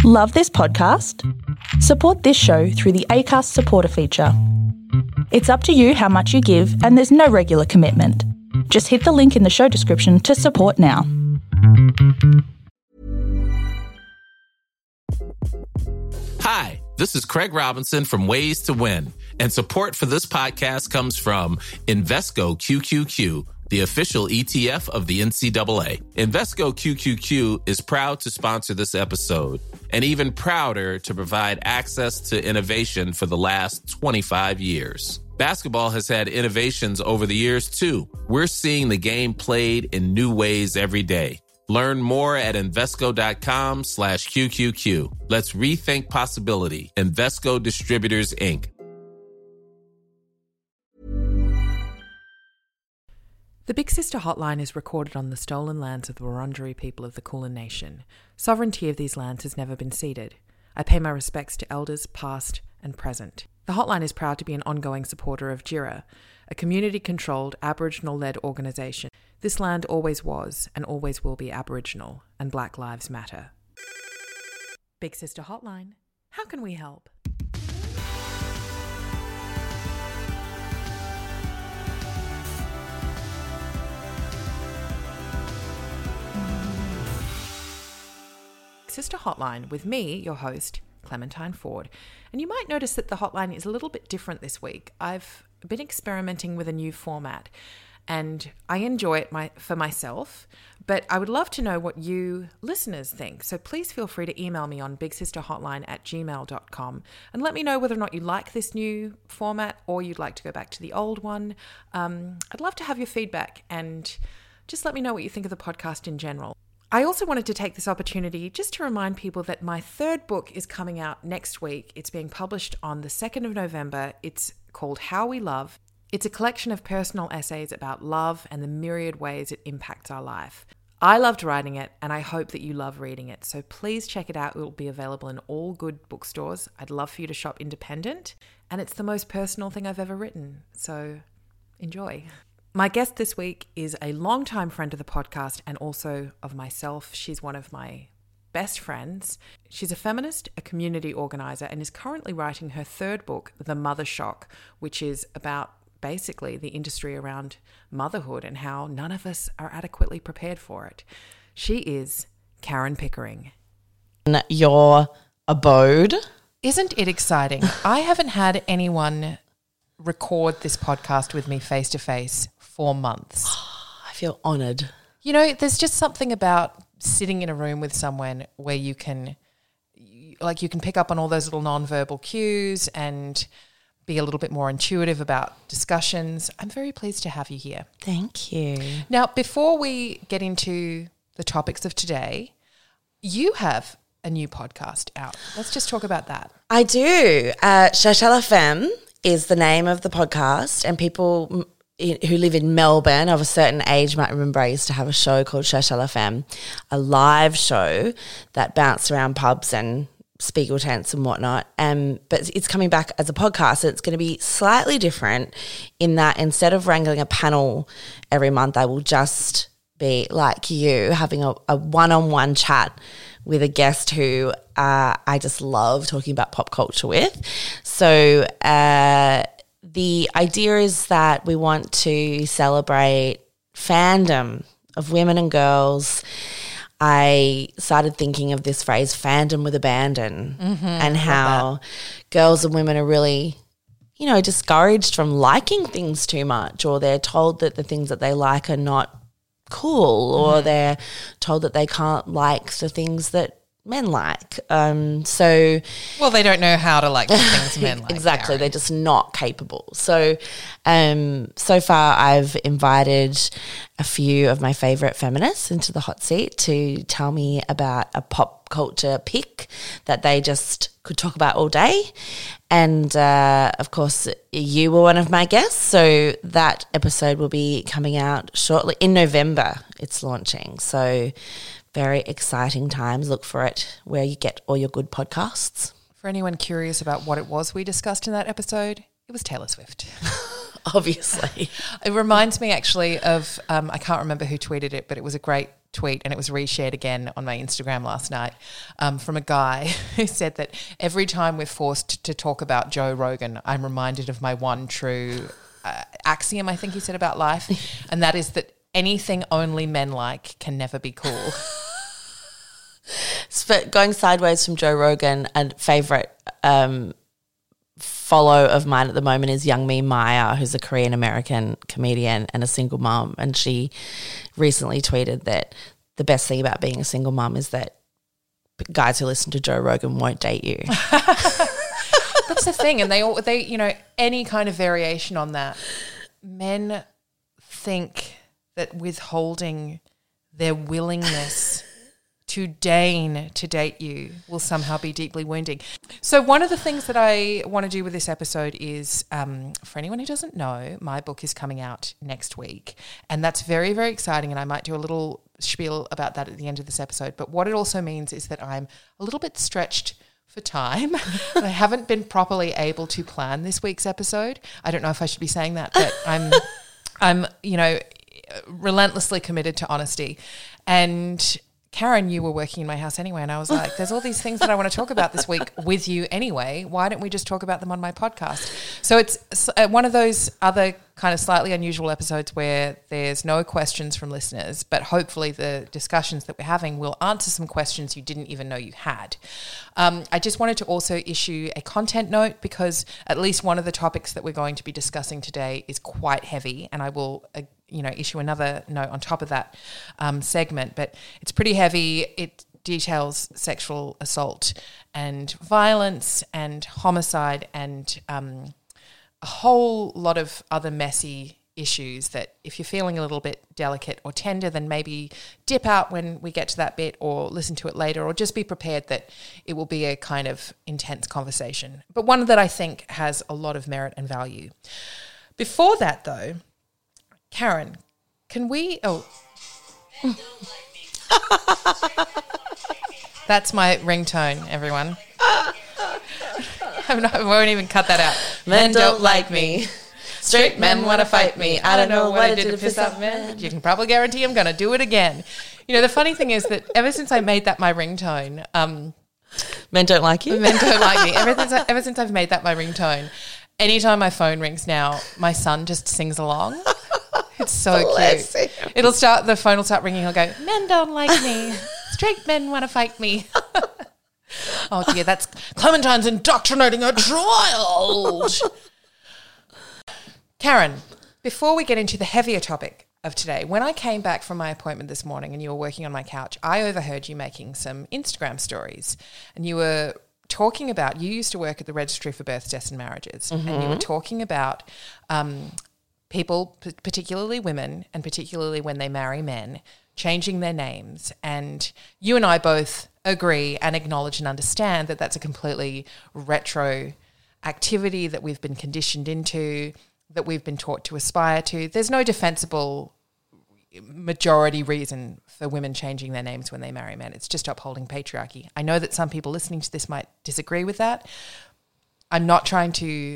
Love this podcast? Support this show through the Acast supporter feature. It's up to you how much you give, and there's no regular commitment. Just hit the link in the show description to support now. Hi, this is Craig Robinson from Ways to Win, and support for this podcast comes from Invesco QQQ, the official ETF of the NCAA. Invesco QQQ is proud to sponsor this episode, and even prouder to provide access to innovation for the last 25 years. Basketball has had innovations over the years, too. We're seeing the game played in new ways every day. Learn more at Invesco.com/QQQ. Let's rethink possibility. Invesco Distributors, Inc. The Big Sister Hotline is recorded on the stolen lands of the Wurundjeri people of the Kulin Nation. Sovereignty of these lands has never been ceded. I pay my respects to elders past and present. The hotline is proud to be an ongoing supporter of JIRA, a community-controlled Aboriginal-led organisation. This land always was and always will be Aboriginal, and Black Lives Matter. Big Sister Hotline, how can we help? Sister Hotline with me, your host, Clementine Ford. And you might notice that the hotline is a little bit different this week. I've been experimenting with a new format and I enjoy it for myself, but I would love to know what you listeners think. So please feel free to email me on bigsisterhotline@gmail.com and let me know whether or not you like this new format or you'd like to go back to the old one. I'd love to have your feedback and just let me know what you think of the podcast in general. I also wanted to take this opportunity just to remind people that my third book is coming out next week. It's being published on the 2nd of November. It's called How We Love. It's a collection of personal essays about love and the myriad ways it impacts our life. I loved writing it and I hope that you love reading it. So please check it out. It will be available in all good bookstores. I'd love for you to shop independent. And it's the most personal thing I've ever written. So enjoy. My guest this week is a longtime friend of the podcast and also of myself. She's one of my best friends. She's a feminist, a community organizer, and is currently writing her third book, The Mother Shock, which is about basically the industry around motherhood and how none of us are adequately prepared for it. She is Karen Pickering. Your abode. Isn't it exciting? I haven't had anyone record this podcast with me face to face for months. I feel honoured. You know, there's just something about sitting in a room with someone where you can pick up on all those little nonverbal cues and be a little bit more intuitive about discussions. I'm very pleased to have you here. Thank you. Now, before we get into the topics of today, you have a new podcast out. Let's just talk about that. I do. Chachela Femme is the name of the podcast, and people who live in Melbourne of a certain age might remember I used to have a show called Chachela Femme, a live show that bounced around pubs and Spiegel tents and whatnot. But it's coming back as a podcast, and it's going to be slightly different in that instead of wrangling a panel every month, I will just be like you, having a one-on-one chat with a guest who I just love talking about pop culture with. So the idea is that we want to celebrate fandom of women and girls. I started thinking of this phrase, fandom with abandon, and how girls and women are really, discouraged from liking things too much, or they're told that the things that they like are not cool, or they're told that they can't like the things that men like. Well, they don't know how to like the things men like. Exactly. Karen. They're just not capable. So far I've invited a few of my favourite feminists into the hot seat to tell me about a pop culture pick that they just could talk about all day. And, of course, you were one of my guests, so that episode will be coming out shortly. In November it's launching. So very exciting times. Look for it where you get all your good podcasts. For anyone curious about what it was we discussed in that episode, it was Taylor Swift. Obviously. It reminds me actually of, I can't remember who tweeted it, but it was a great tweet, and it was reshared again on my Instagram last night, from a guy who said that every time we're forced to talk about Joe Rogan, I'm reminded of my one true axiom, I think he said, about life, and that is that anything only men like can never be cool. So going sideways from Joe Rogan, a favourite follow of mine at the moment is Young Me Maya, who's a Korean-American comedian and a single mum, and she recently tweeted that the best thing about being a single mum is that guys who listen to Joe Rogan won't date you. That's the thing, and they you know, any kind of variation on that, men think that withholding their willingness to deign to date you will somehow be deeply wounding. So one of the things that I want to do with this episode is, for anyone who doesn't know, my book is coming out next week, and that's very, very exciting, and I might do a little spiel about that at the end of this episode. But what it also means is that I'm a little bit stretched for time. I haven't been properly able to plan this week's episode. I don't know if I should be saying that, but I'm you know, relentlessly committed to honesty. And Karen, you were working in my house anyway, and I was like, there's all these things that I want to talk about this week with you anyway. Why don't we just talk about them on my podcast? So it's one of those other kind of slightly unusual episodes where there's no questions from listeners, but hopefully the discussions that we're having will answer some questions you didn't even know you had. I just wanted to also issue a content note, because at least one of the topics that we're going to be discussing today is quite heavy, and I will issue another note on top of that segment, but it's pretty heavy. It details sexual assault and violence and homicide and a whole lot of other messy issues that if you're feeling a little bit delicate or tender, then maybe dip out when we get to that bit, or listen to it later, or just be prepared that it will be a kind of intense conversation, but one that I think has a lot of merit and value. Before that, though, Karen, can we... Oh. That's my ringtone, everyone. I won't even cut that out. Men don't like me. Straight men want to fight me. I don't know what I did to piss off men. You can probably guarantee I'm going to do it again. You know, the funny thing is that ever since I made that my ringtone... men don't like you? Men don't like me. Ever since I've made that my ringtone, anytime my phone rings now, my son just sings along. It's so cute. The phone will start ringing. He'll go, men don't like me. Straight men want to fight me. Oh dear, that's Clementine's indoctrinating her child. Karen, before we get into the heavier topic of today, when I came back from my appointment this morning and you were working on my couch, I overheard you making some Instagram stories, and you were talking about, you used to work at the Registry for Births, Deaths and Marriages, and you were talking about people, particularly women, and particularly when they marry men, changing their names. And you and I both agree and acknowledge and understand that that's a completely retro activity that we've been conditioned into, that we've been taught to aspire to. There's no defensible majority reason for women changing their names when they marry men. It's just upholding patriarchy. I know that some people listening to this might disagree with that. I'm not trying to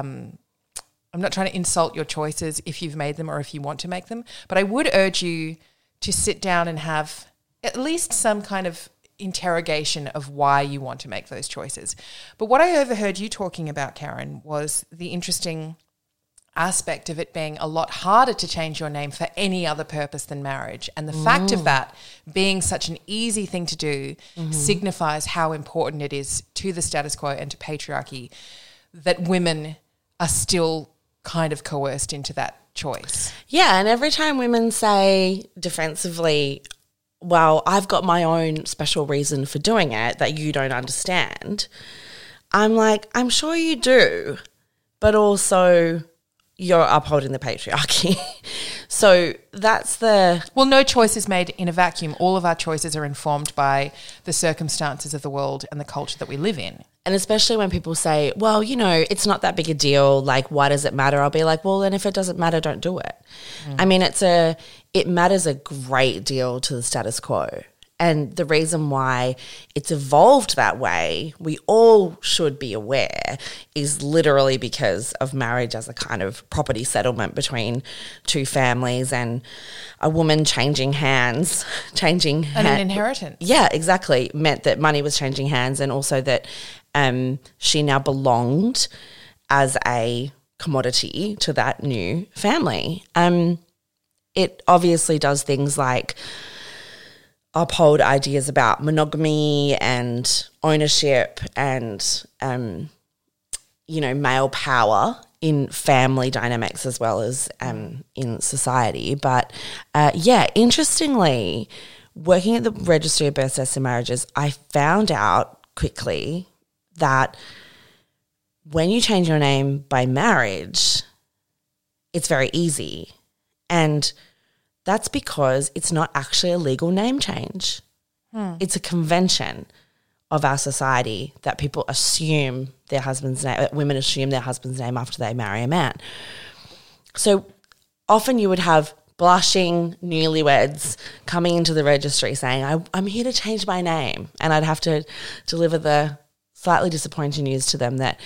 insult your choices if you've made them or if you want to make them, but I would urge you to sit down and have at least some kind of interrogation of why you want to make those choices. But what I overheard you talking about, Karen, was the interesting aspect of it being a lot harder to change your name for any other purpose than marriage. And the fact of that being such an easy thing to do signifies how important it is to the status quo and to patriarchy that women are still kind of coerced into that choice. Yeah, and every time women say defensively, well, I've got my own special reason for doing it that you don't understand, I'm like, I'm sure you do, but also you're upholding the patriarchy. So that's the... Well, no choice is made in a vacuum. All of our choices are informed by the circumstances of the world and the culture that we live in. And especially when people say, well, you know, it's not that big a deal, like, why does it matter? I'll be like, well, then if it doesn't matter, don't do it. I mean, it matters a great deal to the status quo. And the reason why it's evolved that way, we all should be aware, is literally because of marriage as a kind of property settlement between two families, and a woman changing hands, an inheritance. Yeah, exactly. Meant that money was changing hands, and also that she now belonged as a commodity to that new family. It obviously does things like uphold ideas about monogamy and ownership and, male power in family dynamics as well as in society. But, interestingly, working at the Registry of Births, Deaths and Marriages, I found out quickly that when you change your name by marriage, it's very easy. And that's because it's not actually a legal name change. It's a convention of our society that people assume their husband's name, that women assume their husband's name after they marry a man. So often you would have blushing newlyweds coming into the registry saying, I'm here to change my name. And I'd have to deliver the slightly disappointing news to them that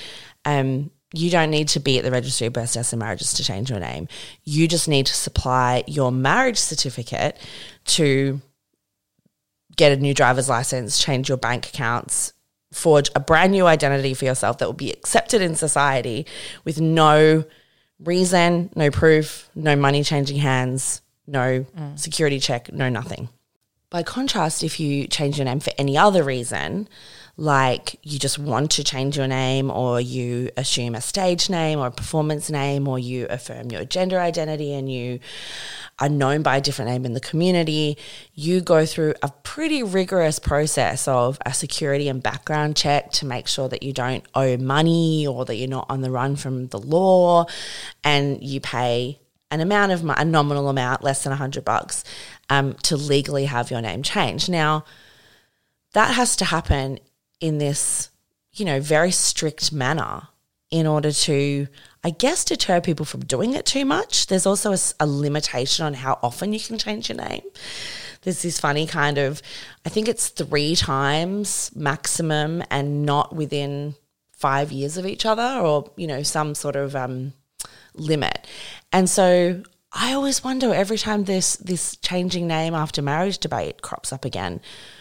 you don't need to be at the Registry of Births, Deaths and Marriages to change your name. You just need to supply your marriage certificate to get a new driver's license, change your bank accounts, forge a brand new identity for yourself that will be accepted in society with no reason, no proof, no money changing hands, no security check, no nothing. By contrast, if you change your name for any other reason, like you just want to change your name, or you assume a stage name or a performance name, or you affirm your gender identity and you are known by a different name in the community, you go through a pretty rigorous process of a security and background check to make sure that you don't owe money or that you're not on the run from the law, and you pay a nominal amount, less than $100, to legally have your name changed. Now, that has to happen in this, very strict manner in order to, I guess, deter people from doing it too much. There's also a limitation on how often you can change your name. There's this funny kind of, I think it's 3 times maximum and not within 5 years of each other, or, some sort of limit. And so I always wonder, every time this changing name after marriage debate crops up again,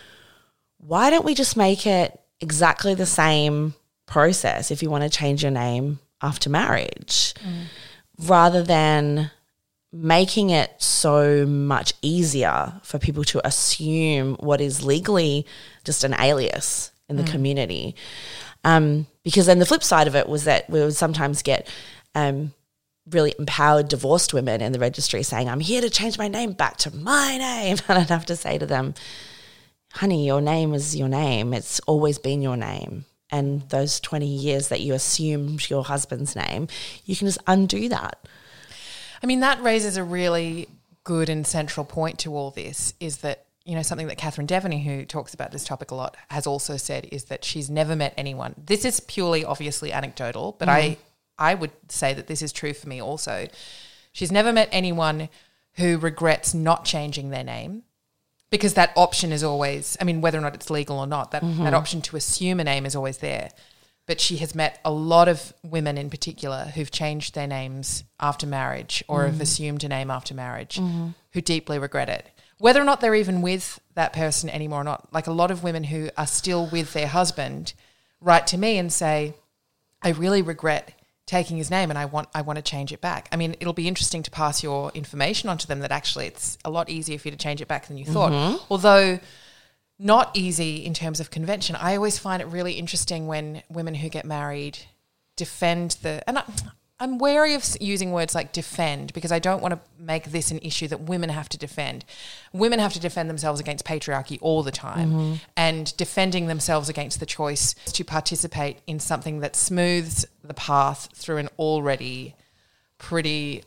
why don't we just make it exactly the same process if you want to change your name after marriage, rather than making it so much easier for people to assume what is legally just an alias in the community. Because then the flip side of it was that we would sometimes get really empowered divorced women in the registry saying, I'm here to change my name back to my name. And I'd have to say to them, honey, your name is your name. It's always been your name. And those 20 years that you assumed your husband's name, you can just undo that. I mean, that raises a really good and central point to all this, is that, something that Catherine Devaney, who talks about this topic a lot, has also said, is that she's never met anyone. This is purely, obviously, anecdotal, but I would say that this is true for me also. She's never met anyone who regrets not changing their name, because that option is always, whether or not it's legal or not, that option to assume a name is always there. But she has met a lot of women in particular who've changed their names after marriage, or have assumed a name after marriage, who deeply regret it. Whether or not they're even with that person anymore or not, like a lot of women who are still with their husband write to me and say, I really regret taking his name and I want to change it back. It'll be interesting to pass your information on to them, that actually it's a lot easier for you to change it back than you thought. Although not easy in terms of convention. I always find it really interesting when women who get married defend I'm wary of using words like defend, because I don't want to make this an issue that women have to defend. Women have to defend themselves against patriarchy all the time, and defending themselves against the choice to participate in something that smooths the path through an already pretty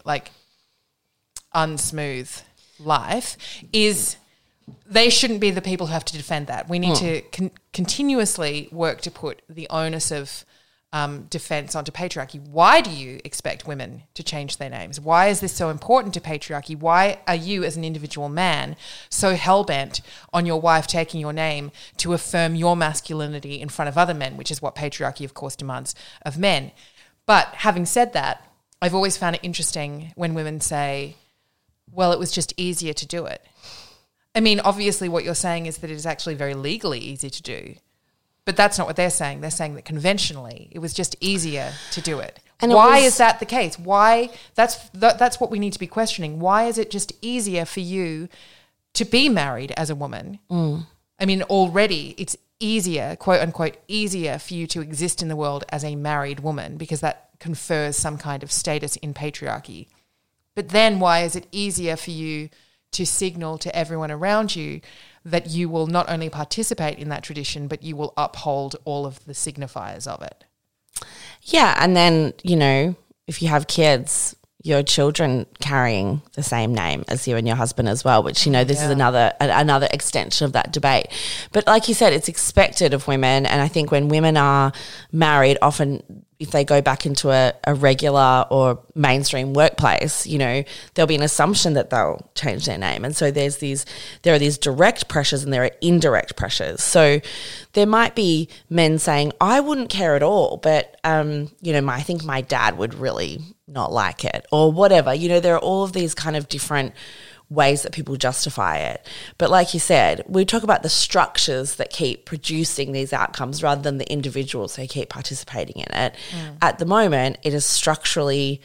unsmooth life is, they shouldn't be the people who have to defend that. We need to continuously work to put the onus of defense onto patriarchy. Why do you expect women to change their names? Why is this so important to patriarchy? Why are you as an individual man so hell-bent on your wife taking your name to affirm your masculinity in front of other men, which is what patriarchy, of course, demands of men? But having said that, I've always found it interesting when women say, well, it was just easier to do it. I mean, obviously what you're saying is that it is actually very legally easy to do. But that's not what they're saying. They're saying that conventionally it was just easier to do it. And why is that the case? Why? That's what we need to be questioning. Why is it just easier for you to be married as a woman? I mean, already it's easier, quote unquote, easier for you to exist in the world as a married woman because that confers some kind of status in patriarchy. But then why is it easier for you to signal to everyone around you that you will not only participate in that tradition, but you will uphold all of the signifiers of it? Yeah, and then, you know, if you have kids, your children carrying the same name as you and your husband as well, which, you know, this is another extension of that debate. But like you said, it's expected of women, and I think when women are married, often if they go back into a regular or mainstream workplace, you know, there'll be an assumption that they'll change their name. And so there are these direct pressures and there are indirect pressures. So there might be men saying, I wouldn't care at all, but, you know, I think my dad would really not like it or whatever. You know, there are all of these kind of different ways that people justify it. But like you said, we talk about the structures that keep producing these outcomes rather than the individuals who keep participating in it. At the moment, it is structurally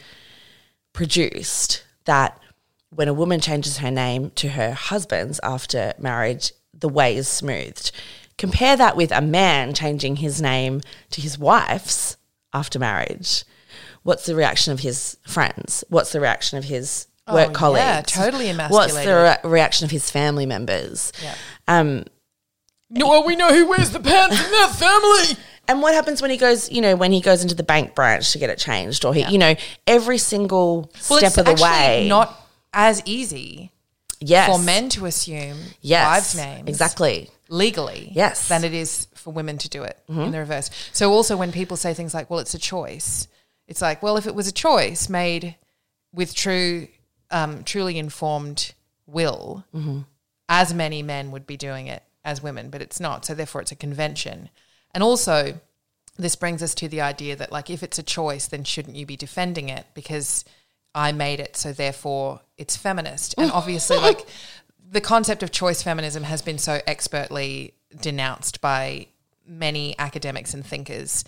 produced that when a woman changes her name to her husband's after marriage, the way is smoothed. Compare that with a man changing his name to his wife's after marriage. What's the reaction of his friends? What's the reaction of his work colleagues? Yeah, totally emasculated. What's the reaction of his family members? Yeah. Well, we know who wears the pants in that family. And what happens when he goes, you know, when he goes into the bank branch to get it changed, or he, you know, every single step of the way. Not as easy for men to assume wives' names. Exactly. Legally. Yes. Than it is for women to do it in the reverse. So also when people say things like, well, it's a choice, it's like, well, if it was a choice made with truly informed will, as many men would be doing it as women, but it's not. So therefore it's a convention. And also this brings us to the idea that, like, if it's a choice, then shouldn't you be defending it because I made it, so therefore it's feminist. And obviously, like, the concept of choice feminism has been so expertly denounced by many academics and thinkers.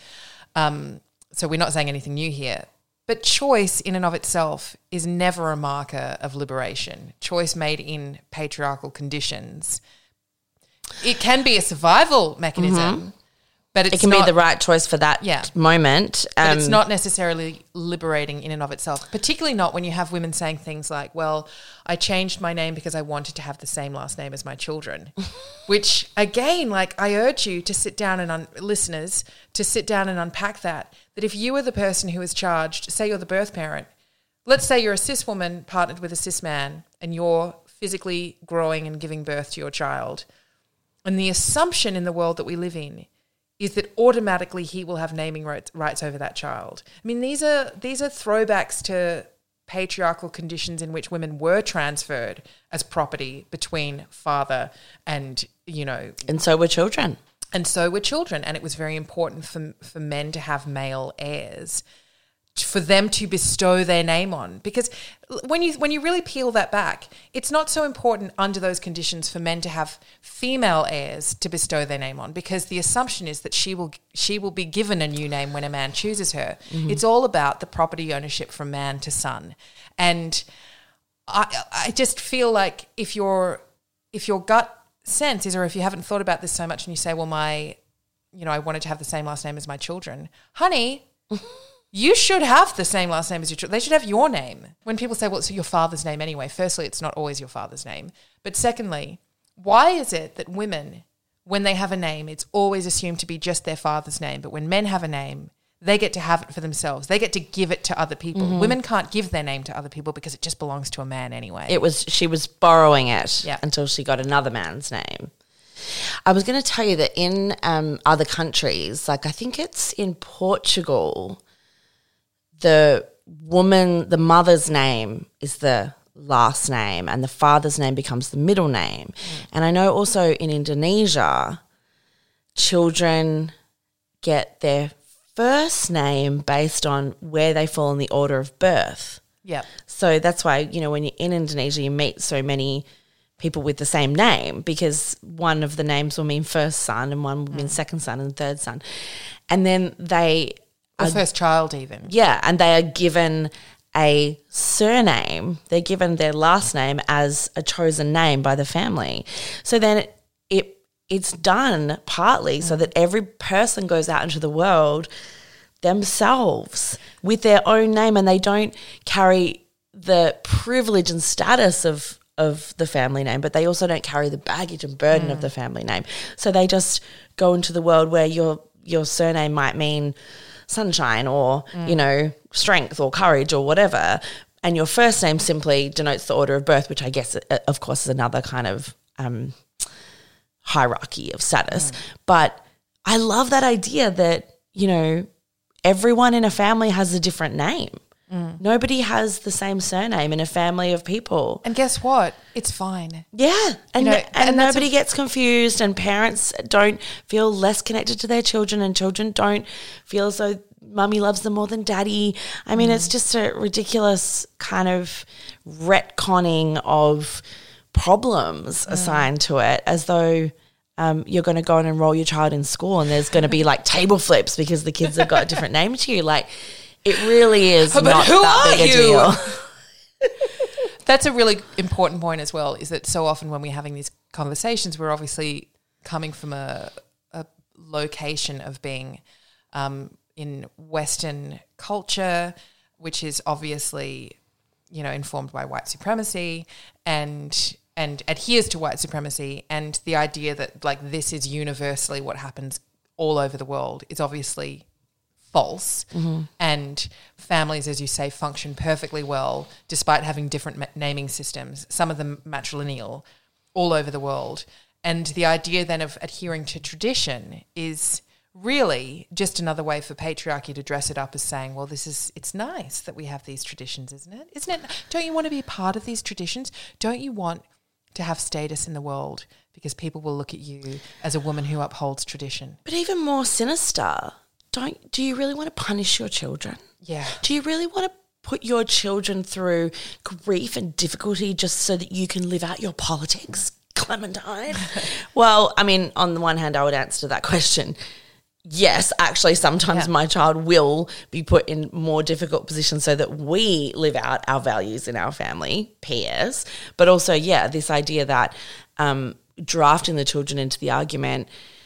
So we're not saying anything new here. But choice in and of itself is never a marker of liberation. Choice made in patriarchal conditions. It can be a survival mechanism, but it can be the right choice for that moment. But it's not necessarily liberating in and of itself, particularly not when you have women saying things like, well, I changed my name because I wanted to have the same last name as my children, which, again, like, I urge you to sit down and listeners to sit down and unpack that if you are the person who is charged, say you're the birth parent, let's say you're a cis woman partnered with a cis man and you're physically growing and giving birth to your child, and the assumption in the world that we live in is that automatically he will have naming rights over that child. I mean, these are throwbacks to patriarchal conditions in which women were transferred as property between father and, you know. And so were children. And so were children. And it was very important for men to have male heirs, for them to bestow their name on. Because when you really peel that back, it's not so important under those conditions for men to have female heirs to bestow their name on, because the assumption is that she will be given a new name when a man chooses her. It's all about the property ownership from man to son. And I just feel like if your gut sense is, or if you haven't thought about this so much and you say, well, I wanted to have the same last name as my children, honey, you should have the same last name as your children. They should have your name. When people say, well, it's your father's name anyway, firstly, it's not always your father's name. But secondly, why is it that women, when they have a name, it's always assumed to be just their father's name, but when men have a name, they get to have it for themselves. They get to give it to other people. Women can't give their name to other people because it just belongs to a man anyway. She was borrowing it until she got another man's name. I was going to tell you that in other countries, like I think it's in Portugal, the mother's name is the last name and the father's name becomes the middle name. And I know also in Indonesia, children get their first name based on where they fall in the order of birth. Yeah. So that's why, when you're in Indonesia, you meet so many people with the same name because one of the names will mean first son and one will mean second son and third son. And then Or first child even. Yeah, and they are given a surname. They're given their last name as a chosen name by the family. So then it's done partly so that every person goes out into the world themselves with their own name and they don't carry the privilege and status of the family name, but they also don't carry the baggage and burden of the family name. So they just go into the world where your surname might mean sunshine or, strength or courage or whatever. And your first name simply denotes the order of birth, which I guess, of course, is another kind of hierarchy of status. But I love that idea that, everyone in a family has a different name. Nobody has the same surname in a family of people. And guess what? It's fine. Yeah. And nobody gets confused and parents don't feel less connected to their children and children don't feel as though mummy loves them more than daddy. I mean, it's just a ridiculous kind of retconning of problems assigned to it as though you're going to go and enroll your child in school and there's going to be like table flips because the kids have got a different name to you. Like, it really is not that big a deal. That's a really important point as well, is that so often when we're having these conversations, we're obviously coming from a location of being in Western culture, which is obviously, informed by white supremacy and adheres to white supremacy, and the idea that like this is universally what happens all over the world is obviously false. And families, as you say, function perfectly well despite having different naming systems, some of them matrilineal, all over the world. And the idea then of adhering to tradition is really just another way for patriarchy to dress it up as saying, well, it's nice that we have these traditions, isn't it? Isn't it? Don't you want to be a part of these traditions? Don't you want to have status in the world because people will look at you as a woman who upholds tradition? But even more sinister, do you really want to punish your children? Yeah. Do you really want to put your children through grief and difficulty just so that you can live out your politics, Clementine? Well, I mean, on the one hand, I would answer to that question, yes, actually, sometimes my child will be put in more difficult positions so that we live out our values in our family, PS. But also, this idea that drafting the children into the argument,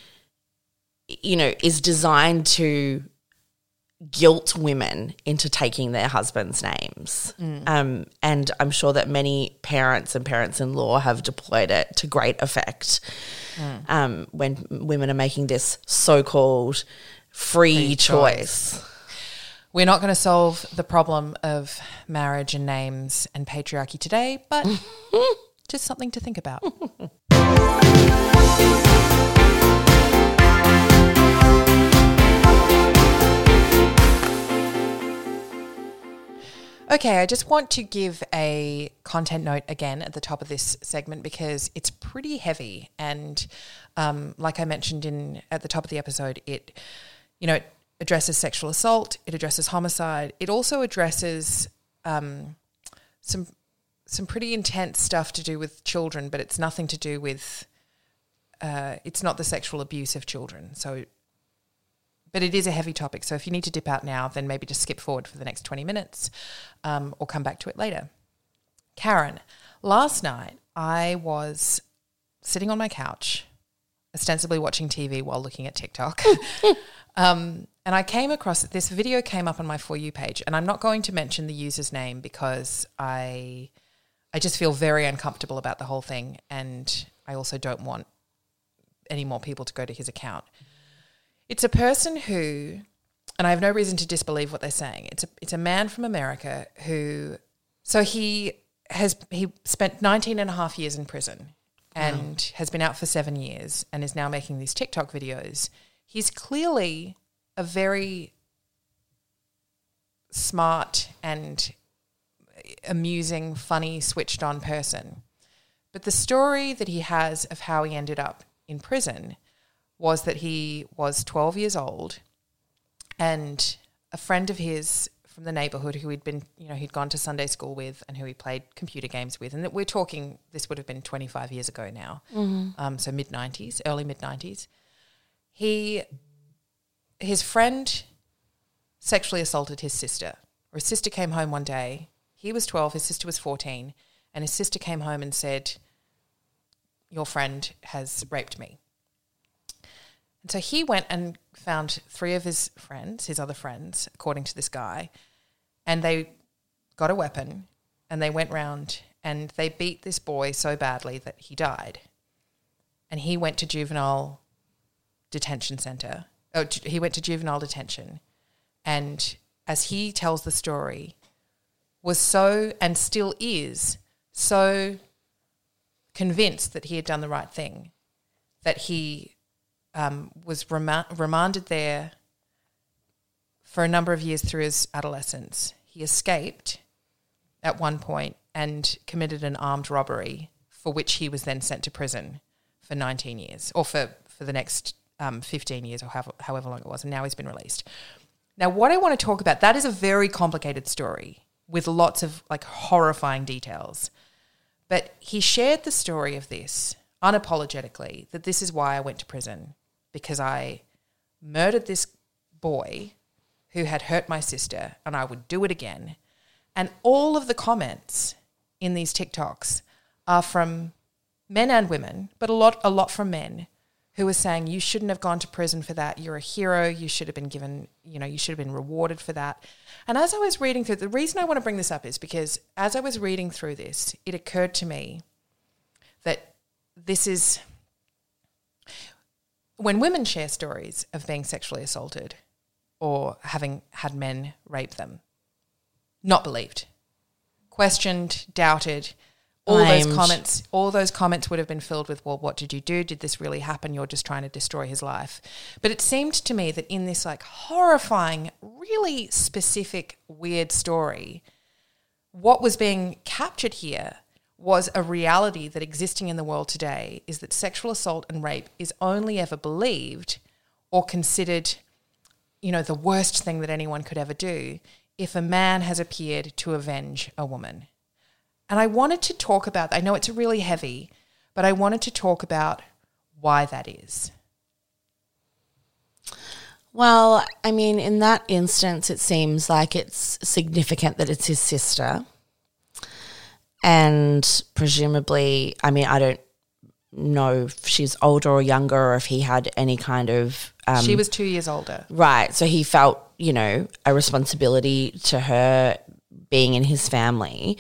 is designed to guilt women into taking their husbands' names. And I'm sure that many parents and parents-in-law have deployed it to great effect when women are making this so-called free choice. We're not going to solve the problem of marriage and names and patriarchy today, but just something to think about. Okay, I just want to give a content note again at the top of this segment because it's pretty heavy, and like I mentioned at the top of the episode, it addresses sexual assault, it addresses homicide, it also addresses some pretty intense stuff to do with children, but it's nothing to do with it's not the sexual abuse of children. But it is a heavy topic, so if you need to dip out now, then maybe just skip forward for the next 20 minutes or come back to it later. Karen, last night I was sitting on my couch, ostensibly watching TV while looking at TikTok, and I came across this video came up on my For You page, and I'm not going to mention the user's name because I just feel very uncomfortable about the whole thing, and I also don't want any more people to go to his account. It's a person who, and I have no reason to disbelieve what they're saying. It's a man from America who, so he spent 19 and a half years in prison. and has been out for 7 years and is now making these TikTok videos. He's clearly a very smart and amusing, funny, switched on person. But the story that he has of how he ended up in prison was that he was 12 years old and a friend of his from the neighbourhood who he'd gone to Sunday school with and who he played computer games with, and that we're talking, this would have been 25 years ago now, so mid-90s, early mid-90s. His friend sexually assaulted his sister, or his sister came home one day. He was 12, his sister was 14, and his sister came home and said, your friend has raped me. And so he went and found 3 of his friends, his other friends, according to this guy, and they got a weapon and they went round and they beat this boy so badly that he died. And he went to juvenile detention centre. He went to juvenile detention, and as he tells the story, was so, and still is, so convinced that he had done the right thing, that he was remanded there for a number of years through his adolescence. He escaped at one point and committed an armed robbery for which he was then sent to prison for 19 years, or for the next 15 years or however long it was, and now he's been released. Now, what I want to talk about, that is a very complicated story with lots of like horrifying details. But he shared the story of this unapologetically, that this is why I went to prison, because I murdered this boy who had hurt my sister and I would do it again. And all of the comments in these TikToks are from men and women, but a lot from men who are saying, you shouldn't have gone to prison for that. You're a hero. You should have been given, you should have been rewarded for that. And as I was reading through, the reason I want to bring this up is because as I was reading through this, it occurred to me that this is, when women share stories of being sexually assaulted or having had men rape them, not believed, questioned, doubted, all those comments would have been filled with, well, what did you do? Did this really happen? You're just trying to destroy his life. But it seemed to me that in this like horrifying, really specific, weird story, what was being captured here was a reality that existing in the world today is that sexual assault and rape is only ever believed or considered, the worst thing that anyone could ever do if a man has appeared to avenge a woman. And I wanted to talk about, I know it's really heavy, but I wanted to talk about why that is. Well, I mean, in that instance, it seems like it's significant that it's his sister. And presumably, I mean, I don't know if she's older or younger or if he had any kind of... she was 2 years older. Right. So he felt, a responsibility to her being in his family.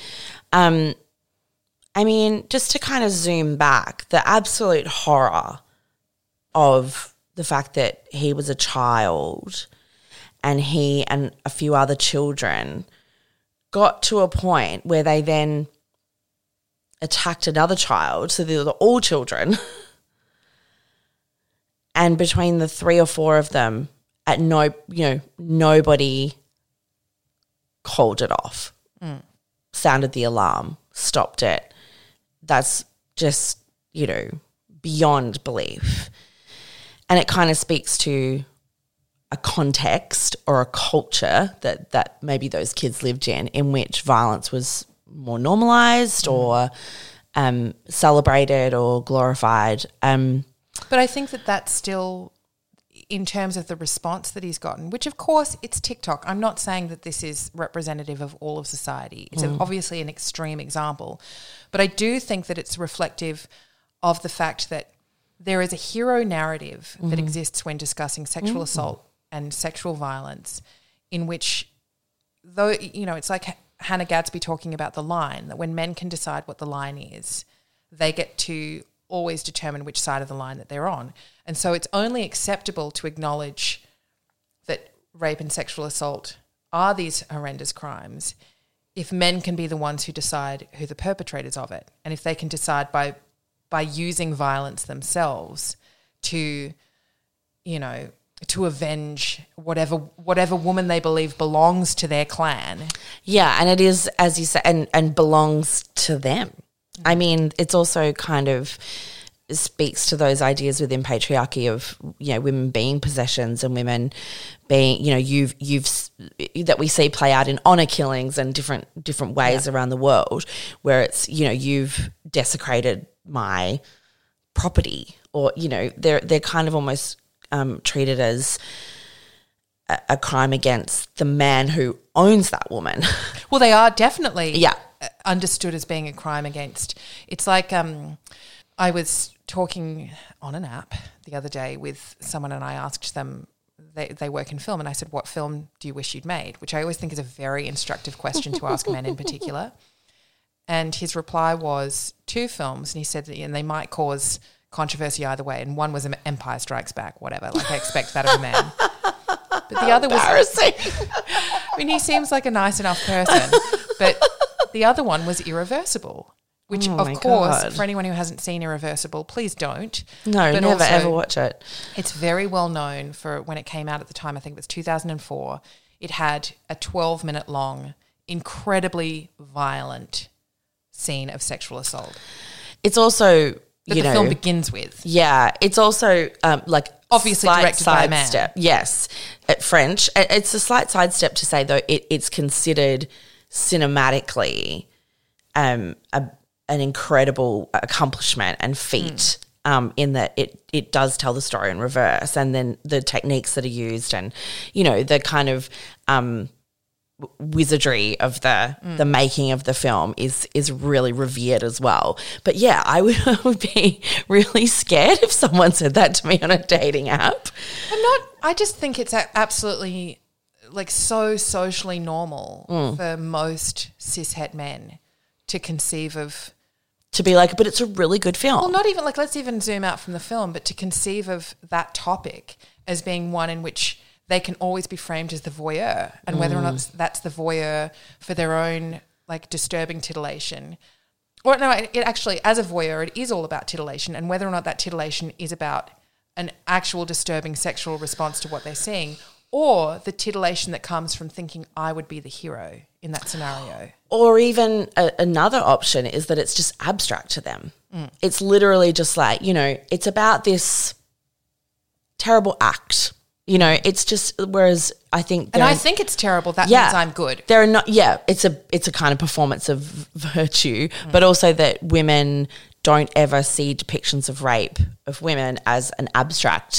I mean, just to kind of zoom back, the absolute horror of the fact that he was a child and he and a few other children got to a point where they then attacked another child, so they were all children, and between the 3 or 4 of them, nobody called it off, sounded the alarm, stopped it. That's just, beyond belief. And it kind of speaks to a context or a culture that maybe those kids lived in which violence was more normalised or celebrated or glorified. But I think that that's still, in terms of the response that he's gotten, which of course it's TikTok. I'm not saying that this is representative of all of society. It's obviously an extreme example. But I do think that it's reflective of the fact that there is a hero narrative that exists when discussing sexual assault and sexual violence, in which, though, it's like Hannah Gadsby talking about the line, that when men can decide what the line is, they get to always determine which side of the line that they're on. And so it's only acceptable to acknowledge that rape and sexual assault are these horrendous crimes if men can be the ones who decide who the perpetrators of it, and if they can decide by by using violence themselves to, you know, to avenge whatever woman they believe belongs to their clan. Yeah, and it is, as you say, and belongs to them. I mean, it's also kind of speaks to those ideas within patriarchy of, you know, women being possessions and women being, you know, you've that we see play out in honor killings and different ways around the world, where it's, you know, you've desecrated my property, or, you know, they're kind of almost treated as a crime against the man who owns that woman. Well, they are definitely understood as being a crime against. It's like I was talking on an app the other day with someone, and I asked them, they work in film, and I said, what film do you wish you'd made? Which I always think is a very instructive question to ask men in particular. And his reply was 2 films, and he said that, and they might cause controversy either way, and one was Empire Strikes Back, whatever, like I expect that of a man. But the other was, I mean, he seems like a nice enough person, but the other one was Irreversible, which of course, for anyone who hasn't seen Irreversible, please don't. No, but never also, ever watch it. It's very well known for when it came out at the time, I think it was 2004, it had a 12-minute long, incredibly violent scene of sexual assault. It's also, that the film begins with. Yeah, it's also like obviously directed by a man. Step. Yes, at French. It's a slight sidestep to say, though, it's considered cinematically an incredible accomplishment and feat in that it does tell the story in reverse, and then the techniques that are used, and, you know, the kind of wizardry of the making of the film is really revered as well. But yeah, I would be really scared if someone said that to me on a dating app. I just think it's absolutely like so socially normal for most cishet men to conceive of, to be like, but it's a really good film. Well, not even like, let's even zoom out from the film, but to conceive of that topic as being one in which they can always be framed as the voyeur, and whether or not that's the voyeur for their own like disturbing titillation. Or no, it actually, as a voyeur, it is all about titillation, and whether or not that titillation is about an actual disturbing sexual response to what they're seeing, or the titillation that comes from thinking I would be the hero in that scenario. Or even another option is that it's just abstract to them. It's literally just like, you know, it's about this terrible act. You know, it's just, whereas I think, and I think it's terrible. That means I'm good. There are not, it's a kind of performance of virtue, but also that women don't ever see depictions of rape of women as an abstract,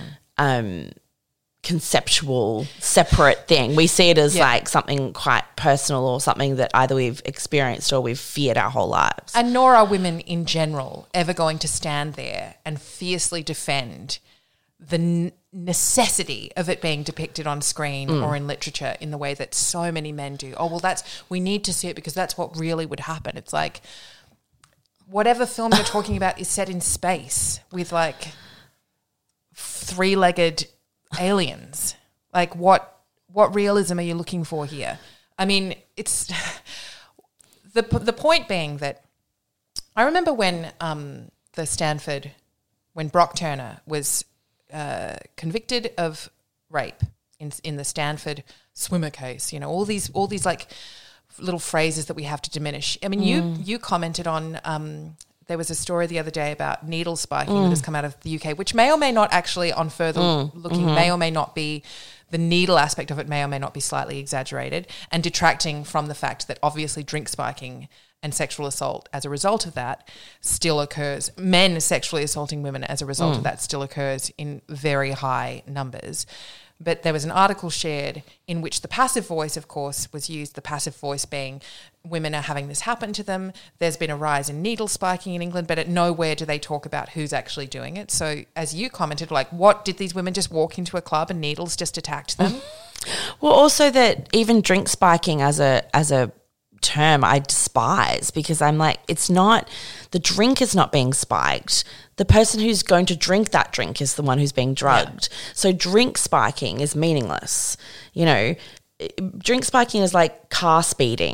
conceptual, separate thing. We see it as like something quite personal, or something that either we've experienced or we've feared our whole lives. And nor are women in general ever going to stand there and fiercely defend the necessity of it being depicted on screen or in literature in the way that so many men do. Oh, well, we need to see it because that's what really would happen. It's like, whatever film you're talking about is set in space with like 3-legged aliens. Like, what realism are you looking for here? I mean, it's the point being that I remember when when Brock Turner was convicted of rape in the Stanford swimmer case, you know, all these like little phrases that we have to diminish. I mean, you commented on there was a story the other day about needle spiking that has come out of the UK, which may or may not actually, on further looking, may or may not be, the needle aspect of it may or may not be slightly exaggerated and detracting from the fact that obviously drink spiking and sexual assault as a result of that still occurs. Men sexually assaulting women as a result of that still occurs in very high numbers. But there was an article shared in which the passive voice, of course, was used, the passive voice being women are having this happen to them. There's been a rise in needle spiking in England, but at nowhere do they talk about who's actually doing it. So as you commented, like, what, did these women just walk into a club and needles just attacked them? Well, also that even drink spiking as a term I despise, because I'm like, it's not, the drink is not being spiked. The person who's going to drink that drink is the one who's being drugged. Yeah. So drink spiking is meaningless. You know, drink spiking is like car speeding.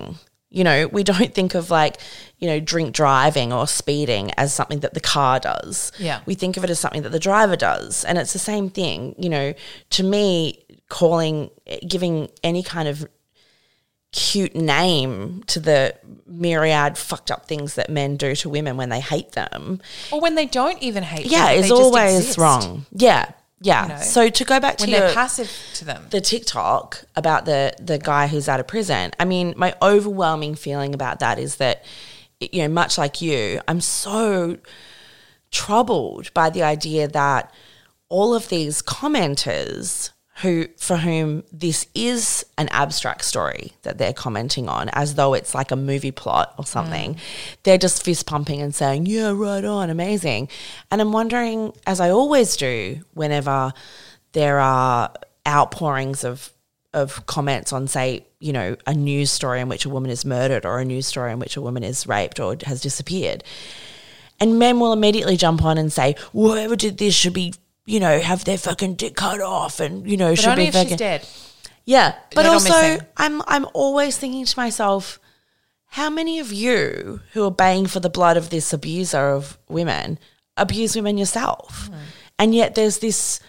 You know, we don't think of like, you know, drink driving or speeding as something that the car does. Yeah. We think of it as something that the driver does. And it's the same thing, you know, to me, giving any kind of cute name to the myriad fucked up things that men do to women when they hate them. Or when they don't even hate them. Yeah, they is just always exist. wrong. Yeah. Yeah. You know, so to go back to when they're passive to them. the TikTok about the guy who's out of prison, I mean, my overwhelming feeling about that is that, you know, much like you, I'm so troubled by the idea that all of these commenters for whom this is an abstract story that they're commenting on, as though it's like a movie plot or something, they're just fist pumping and saying, yeah, right on, amazing. And I'm wondering, as I always do whenever there are outpourings of comments on, say, you know, a news story in which a woman is murdered or a news story in which a woman is raped or has disappeared, and men will immediately jump on and say, whoever did this should be, you know, have their fucking dick cut off and, you know, But should only be if fucking... she's dead. Yeah, but Not also missing. I'm always thinking to myself, how many of you who are baying for the blood of this abuser of women abuse women yourself? And yet there's this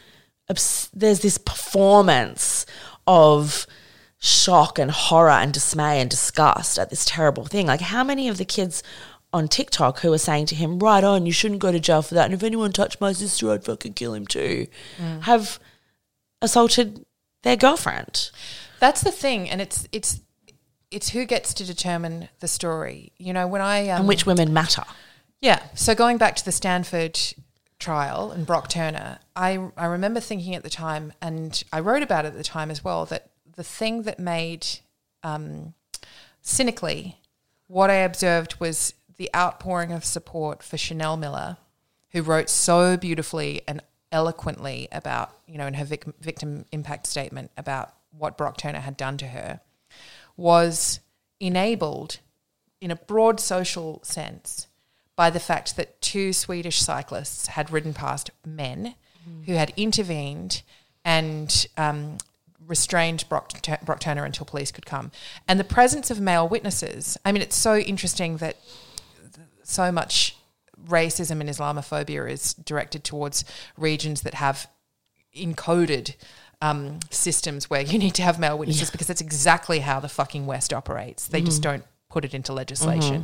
performance of shock and horror and dismay and disgust at this terrible thing. Like, how many of the kids on TikTok who are saying to him, right on, you shouldn't go to jail for that, and if anyone touched my sister, I'd fucking kill him too, have assaulted their girlfriend? That's the thing, and it's who gets to determine the story. You know, when I And which women matter. Yeah. So going back to the Stanford trial and Brock Turner, I remember thinking at the time, and I wrote about it at the time as well, that the thing that made cynically what I observed was the outpouring of support for Chanel Miller, who wrote so beautifully and eloquently about, you know, in her victim impact statement about what Brock Turner had done to her, was enabled in a broad social sense by the fact that two Swedish cyclists had ridden past men who had intervened and restrained Brock Turner until police could come. And the presence of male witnesses, I mean, it's so interesting that so much racism and Islamophobia is directed towards regions that have encoded systems where you need to have male witnesses because that's exactly how the fucking West operates. They just don't put it into legislation.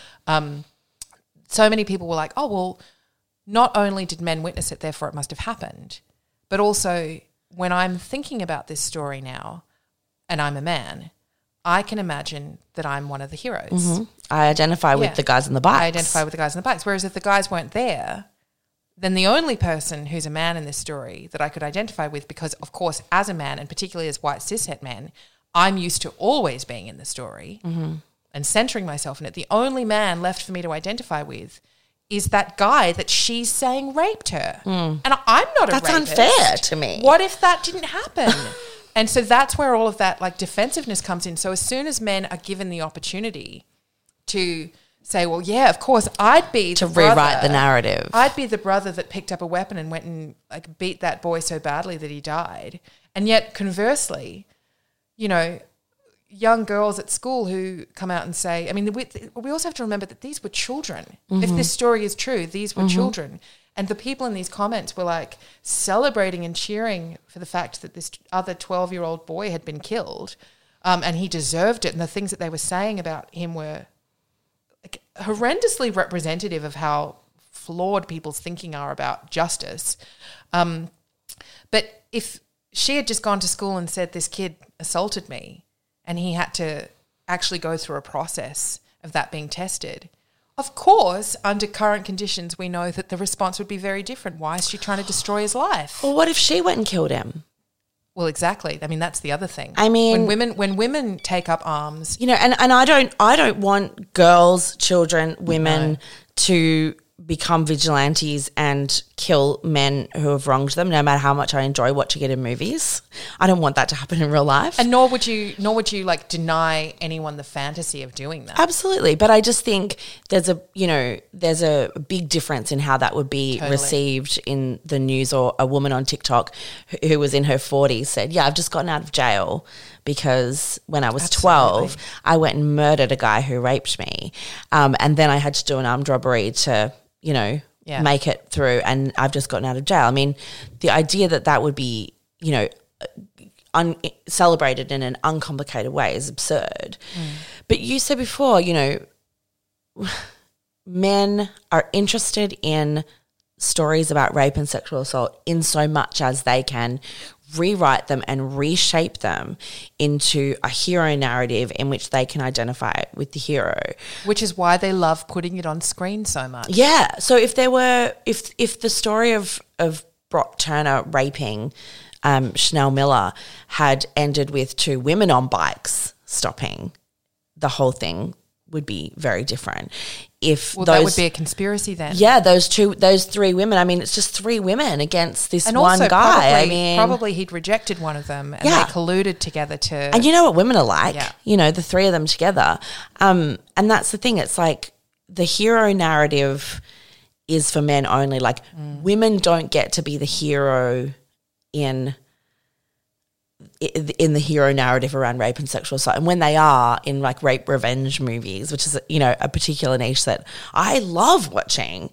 So many people were like, oh, well, not only did men witness it, therefore it must have happened, but also when I'm thinking about this story now and I'm a man, I can imagine that I'm one of the heroes. I identify with the guys on the bikes. I identify with the guys on the bikes. Whereas if the guys weren't there, then the only person who's a man in this story that I could identify with, because, of course, as a man, and particularly as white cishet men, I'm used to always being in the story and centering myself in it. The only man left for me to identify with is that guy that she's saying raped her. And I'm not a rapist. That's unfair to me. What if that didn't happen? And so that's where all of that like defensiveness comes in. So as soon as men are given the opportunity to say, well, yeah, of course, I'd be to the brother, rewrite the narrative. I'd be the brother that picked up a weapon and went and like beat that boy so badly that he died. And yet conversely, you know, young girls at school who come out and say, I mean, we also have to remember that these were children. If this story is true, these were children. And the people in these comments were like celebrating and cheering for the fact that this other 12-year-old boy had been killed and he deserved it. And the things that they were saying about him were like horrendously representative of how flawed people's thinking are about justice. But if she had just gone to school and said, this kid assaulted me, and he had to actually go through a process of that being tested, of course, under current conditions, we know that the response would be very different. Why is she trying to destroy his life? Well, what if she went and killed him? Well, exactly. I mean, that's the other thing. I mean, when women take up arms, you know, and I don't want girls, children, women to become vigilantes and kill men who have wronged them, no matter how much I enjoy watching it in movies. I don't want that to happen in real life. And nor would you like deny anyone the fantasy of doing that. Absolutely. But I just think there's a big difference in how that would be received in the news. Or a woman on TikTok who was in her 40s said, yeah, I've just gotten out of jail because when I was 12, I went and murdered a guy who raped me. And then I had to do an armed robbery to, make it through, and I've just gotten out of jail. I mean, the idea that would be, celebrated in an uncomplicated way is absurd. But you said before, men are interested in stories about rape and sexual assault in so much as they can rewrite them and reshape them into a hero narrative in which they can identify with the hero. Which is why they love putting it on screen so much. Yeah. So if the story of Brock Turner raping Chanel Miller had ended with 2 women on bikes stopping, the whole thing would be very different. That would be a conspiracy then. Yeah, those 3 women. I mean, it's just 3 women against this and one also guy. Probably he'd rejected one of them, and they colluded together to. And you know what women are like? Yeah. The 3 of them together. And that's the thing. It's like the hero narrative is for men only. Like women don't get to be the hero in the hero narrative around rape and sexual assault. And when they are in like rape revenge movies, which is, a particular niche that I love watching,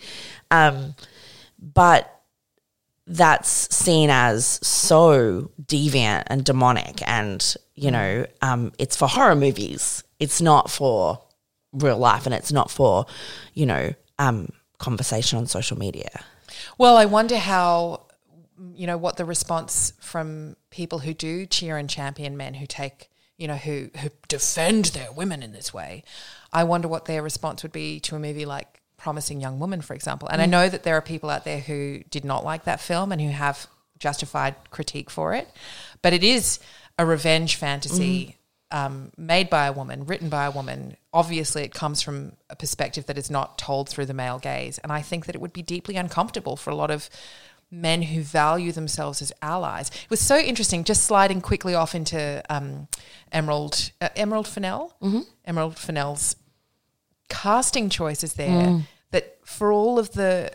but that's seen as so deviant and demonic and, it's for horror movies. It's not for real life, and it's not for, conversation on social media. Well, I wonder how, what the response from people who do cheer and champion men who take, who defend their women in this way. I wonder what their response would be to a movie like Promising Young Woman, for example. And I know that there are people out there who did not like that film and who have justified critique for it. But it is a revenge fantasy made by a woman, written by a woman. Obviously, it comes from a perspective that is not told through the male gaze. And I think that it would be deeply uncomfortable for a lot of men who value themselves as allies. It was so interesting, just sliding quickly off into Emerald Fennell. Emerald Fennell's casting choices there, that for all of the,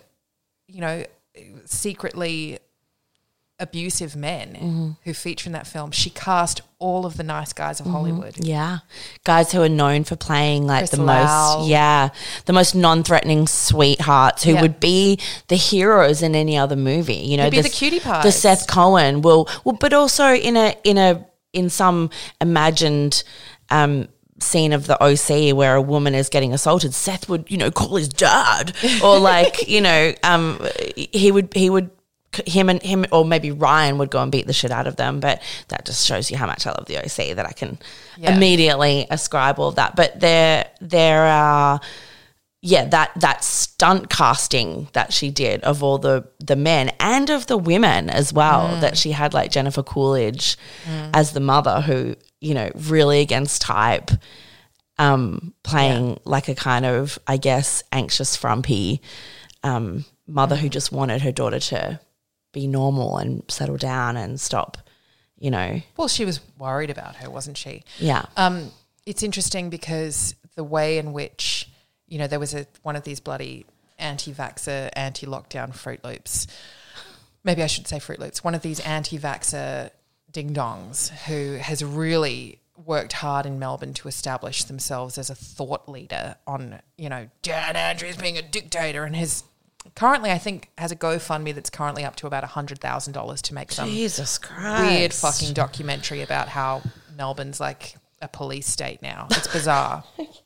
secretly abusive men who feature in that film, she cast all of the nice guys of Hollywood. Yeah. Guys who are known for playing like Chris the Lau. the most non-threatening sweethearts who would be the heroes in any other movie. They'd be the cutie pies. The Seth Cohen but also in some imagined scene of the OC where a woman is getting assaulted, Seth would, call his dad or like, he would him or maybe Ryan would go and beat the shit out of them. But that just shows you how much I love the OC, that I can immediately ascribe all of that. But there are that stunt casting that she did of all the men and of the women as well, that she had like Jennifer Coolidge as the mother who, really against type, playing like a kind of, I guess, anxious, frumpy mother who just wanted her daughter to be normal and settle down and stop, Well, she was worried about her, wasn't she? Yeah. It's interesting because the way in which, there was one of these bloody anti-vaxxer, anti-lockdown Fruit Loops. Maybe I should say Fruit Loops. One of these anti-vaxxer ding-dongs who has really worked hard in Melbourne to establish themselves as a thought leader on, Dan Andrews being a dictator, and his currently, I think, has a GoFundMe that's currently up to about $100,000 to make some Jesus Christ. weird fucking documentary about how Melbourne's like a police state now. It's bizarre.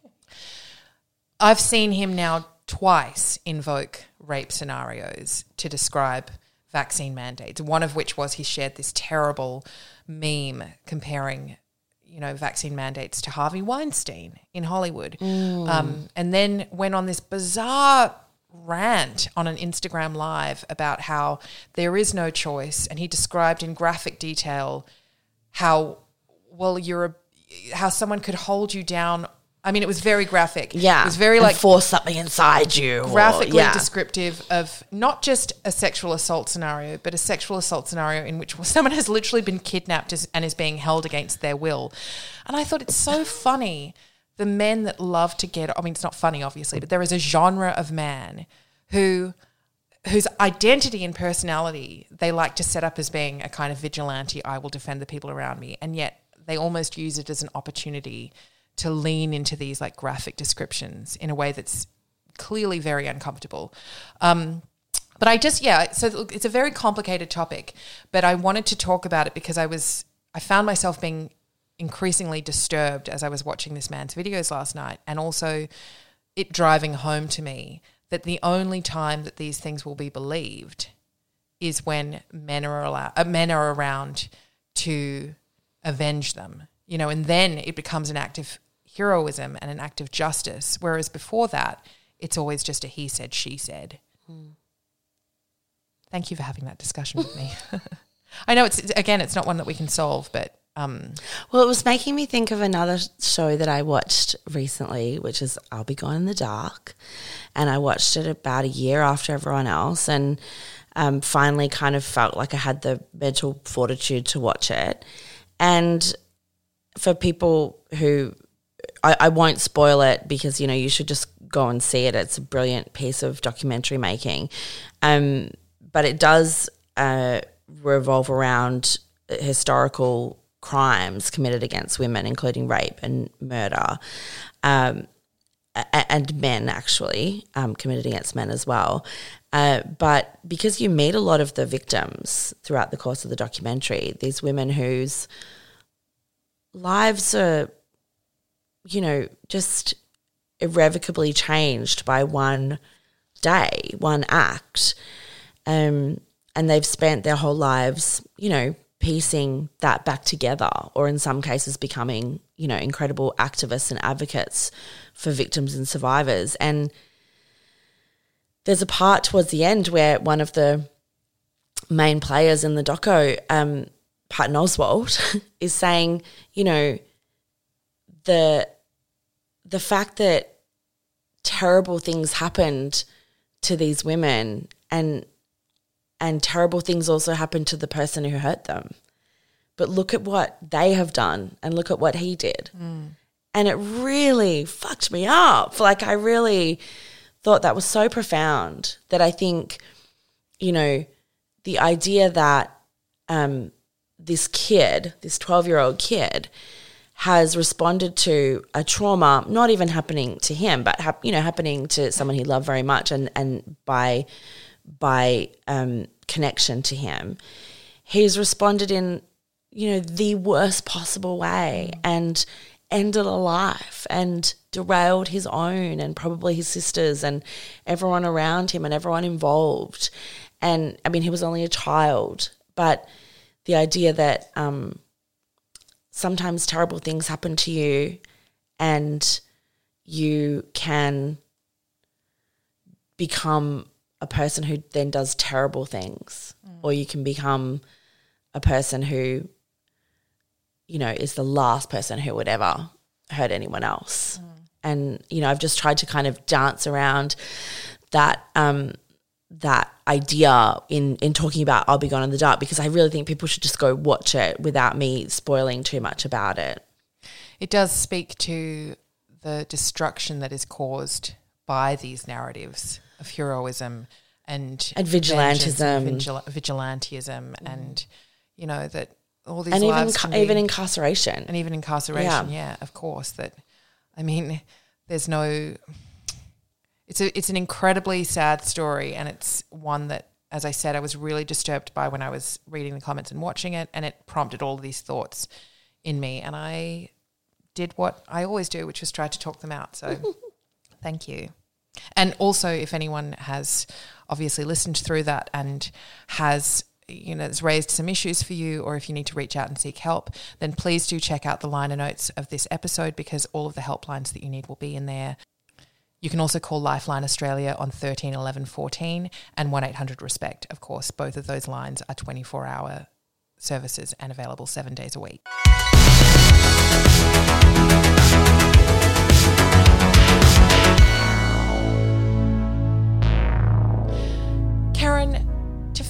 I've seen him now twice invoke rape scenarios to describe vaccine mandates, one of which was he shared this terrible meme comparing, vaccine mandates to Harvey Weinstein in Hollywood. And then went on this bizarre rant on an Instagram Live about how there is no choice, and he described in graphic detail how someone could hold you down I mean, it was very graphic. Yeah. It was very and force something inside you. Graphically descriptive of not just a sexual assault scenario, but a sexual assault scenario in which someone has literally been kidnapped and is being held against their will. And I thought it's so funny, the men that love to get, I mean, it's not funny obviously, but there is a genre of man whose identity and personality they like to set up as being a kind of vigilante, I will defend the people around me, and yet they almost use it as an opportunity to lean into these like graphic descriptions in a way that's clearly very uncomfortable. But I just, so it's a very complicated topic, but I wanted to talk about it because I found myself being increasingly disturbed as I was watching this man's videos last night, and also it driving home to me that the only time that these things will be believed is when men are around to avenge them, you know, and then it becomes an act of heroism and an act of justice, whereas before that, it's always just a he said, she said. Thank you for having that discussion with me. I know it's not one that we can solve, but well, it was making me think of another show that I watched recently, which is I'll Be Gone in the Dark, and I watched it about a year after everyone else, and finally kind of felt like I had the mental fortitude to watch it. And for people who I won't spoil it because, you know, you should just go and see it. It's a brilliant piece of documentary making. But it does revolve around historical crimes committed against women, including rape and murder, and men actually, committed against men as well. But because you meet a lot of the victims throughout the course of the documentary, these women whose lives are, you know, just irrevocably changed by one day, one act. And they've spent their whole lives, you know, piecing that back together, or in some cases becoming, you know, incredible activists and advocates for victims and survivors. And there's a part towards the end where one of the main players in the doco, Patton Oswalt, is saying, you know, the fact that terrible things happened to these women and terrible things also happened to the person who hurt them. But look at what they have done and look at what he did. And it really fucked me up. Like, I really thought that was so profound that I think, you know, the idea that this kid, this 12-year-old kid, has responded to a trauma not even happening to him, but happening to someone he loved very much, and by connection to him, he's responded in, you know, the worst possible way and ended a life and derailed his own and probably his sisters and everyone around him and everyone involved. And I mean, he was only a child, but the idea that sometimes terrible things happen to you and you can become a person who then does terrible things, or you can become a person who, you know, is the last person who would ever hurt anyone else. And, you know, I've just tried to kind of dance around that that idea in talking about I'll Be Gone in the Dark, because I really think people should just go watch it without me spoiling too much about it. It does speak to the destruction that is caused by these narratives of heroism and vigilantism, and, you know, that all these and lives even incarceration. And even incarceration, yeah, of course. That, I mean, there's no... It's an incredibly sad story, and it's one that, as I said, I was really disturbed by when I was reading the comments and watching it, and it prompted all of these thoughts in me, and I did what I always do, which was try to talk them out. So thank you. And also, if anyone has obviously listened through that and has, you know, it's raised some issues for you, or if you need to reach out and seek help, then please do check out the liner notes of this episode, because all of the helplines that you need will be in there. You can also call Lifeline Australia on 13 11 14 and 1-800-RESPECT. Of course, both of those lines are 24-hour services and available 7 days a week.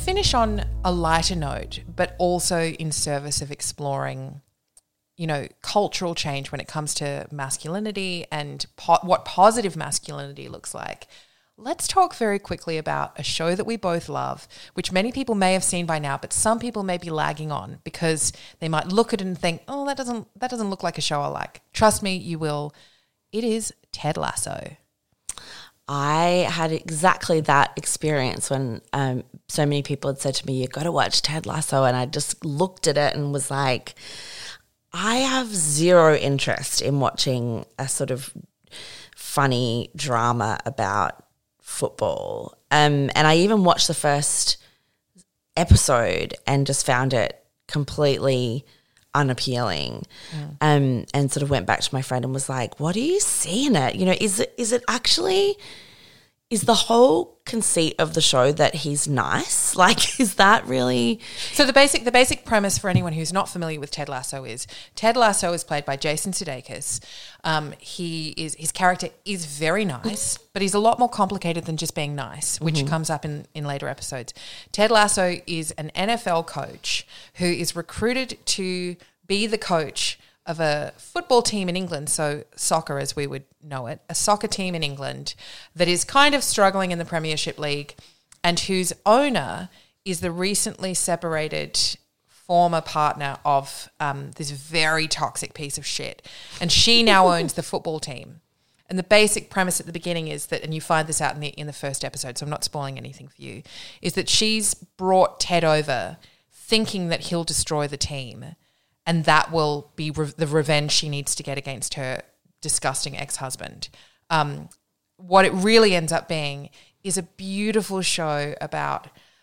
finish on a lighter note, but also in service of exploring, you know, cultural change when it comes to masculinity and what positive masculinity looks like, let's talk very quickly about a show that we both love, which many people may have seen by now, but some people may be lagging on because they might look at it and think, oh, that doesn't look like a show I like. Trust me, you will. It is Ted Lasso. I had exactly that experience when so many people had said to me, you've got to watch Ted Lasso. And I just looked at it and was like, I have zero interest in watching a sort of funny drama about football. And I even watched the first episode and just found it completely unappealing. And sort of went back to my friend and was like, what do you see in it? You know, is it actually, is the whole conceit of the show that he's nice? Like, is that really? So the basic premise for anyone who's not familiar with Ted Lasso is played by Jason Sudeikis. His character is very nice, but he's a lot more complicated than just being nice, which comes up in later episodes. Ted Lasso is an NFL coach who is recruited to be the coach of a football team in England, so soccer as we would know it, a soccer team in England that is kind of struggling in the Premiership League and whose owner is the recently separated former partner of this very toxic piece of shit. And she now owns the football team. And the basic premise at the beginning is that, and you find this out in the first episode, so I'm not spoiling anything for you, is that she's brought Ted over thinking that he'll destroy the team, and that will be the revenge she needs to get against her disgusting ex-husband. What it really ends up being is a beautiful show about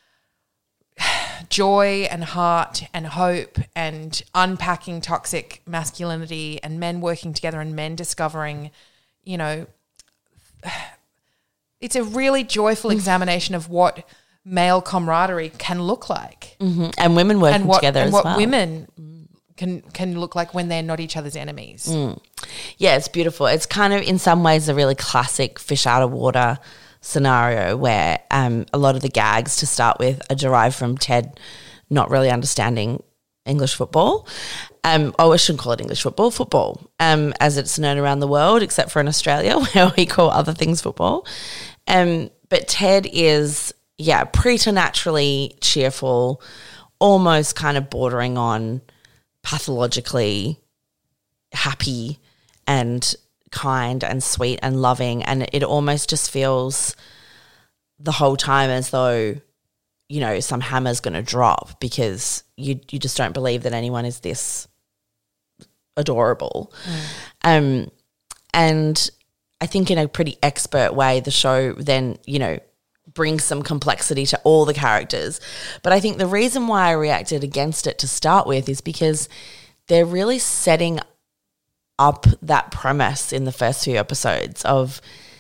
joy and heart and hope and unpacking toxic masculinity and men working together and men discovering, you know, it's a really joyful examination of what male camaraderie can look like. Mm-hmm. And women working together as well. And what women can look like when they're not each other's enemies. Yeah, it's beautiful. It's kind of in some ways a really classic fish out of water scenario where a lot of the gags to start with are derived from Ted not really understanding English football. I shouldn't call it English football, as it's known around the world except for in Australia where we call other things football. But Ted is, preternaturally cheerful, almost kind of bordering on pathologically happy and kind and sweet and loving, and it almost just feels the whole time as though, you know, some hammer's going to drop because you just don't believe that anyone is this adorable. And I think in a pretty expert way the show then, you know, brings some complexity to all the characters. But I think the reason why I reacted against it to start with is because they're really setting up that premise in the first few episodes of